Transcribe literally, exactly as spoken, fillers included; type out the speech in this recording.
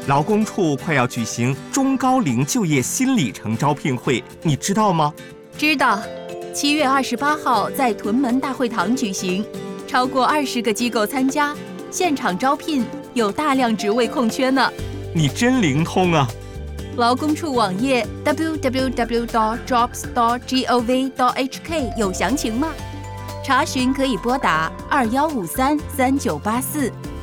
劳工处快要举行中高龄就业新里程招聘会，你知道吗？ 知道，七月二十八号在屯门大会堂举行，超过二十个机构参加，现场招聘，有大量职位空缺呢。 你真灵通啊！ 劳工处网页 double-u double-u double-u dot jobs dot gov dot h k 有详情吗？查询可以拨打二幺五三三九八四